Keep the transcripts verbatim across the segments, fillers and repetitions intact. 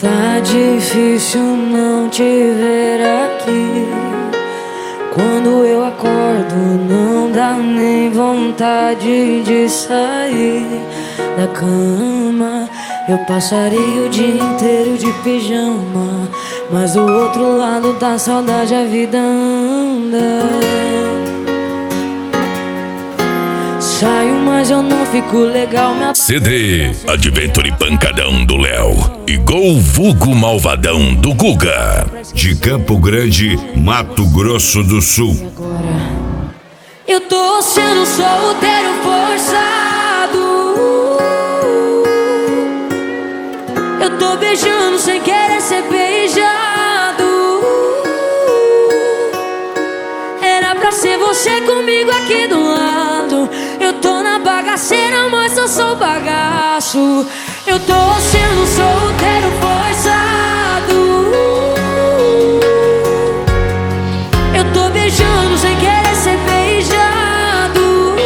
Tá difícil não te ver aqui. Quando eu acordo não dá nem vontade de sair da cama. Eu passaria o dia inteiro de pijama, mas do outro lado da saudade a vida anda. Saio, mas eu não fico legal. Minha C D Adventure Pancadão do Léo e Gol Vulgo Malvadão do Guga. De Campo Grande, Mato Grosso do Sul. Agora eu tô sendo solteiro forçado. Eu tô beijando sem querer ser beijado. Era pra ser você comigo aqui do lado. Eu tô na bagaceira, mas eu sou bagaço. Eu tô sendo solteiro forçado. Eu tô beijando sem querer ser beijado.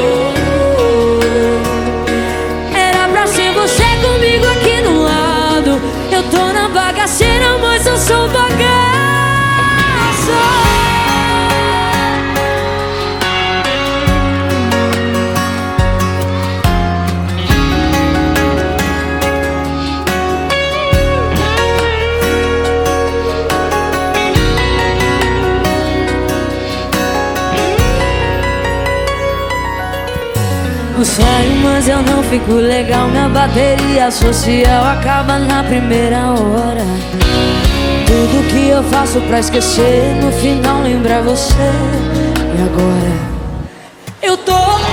Era pra ser você comigo aqui do lado. Eu tô na bagaceira, mas eu sou bagaço. Eu saio, mas eu não fico legal. Minha bateria social acaba na primeira hora. Tudo que eu faço pra esquecer, no final lembrar você. E agora eu tô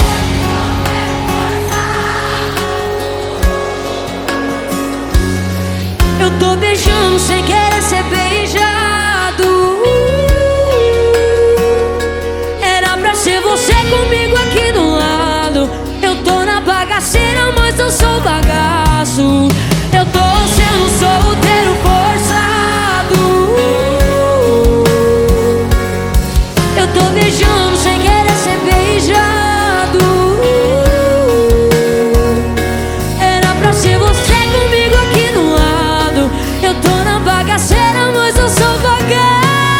Eu tô beijando sem querer ser beijado. Era pra ser você comigo aqui do lado. Eu tô na bagaceira, mas eu sou bagaço. Eu tô sendo solteiro forçado. Eu tô beijando sem querer ser beijado. Era pra ser você comigo aqui do lado. Eu tô na bagaceira, mas eu sou bagaço.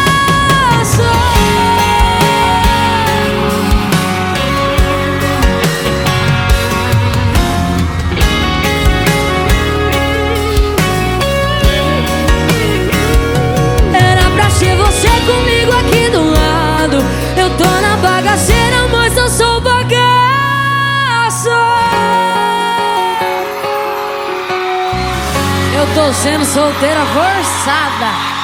Comigo aqui do lado. Eu tô na bagaceira, mas eu sou bagaço. Eu tô sendo solteira forçada.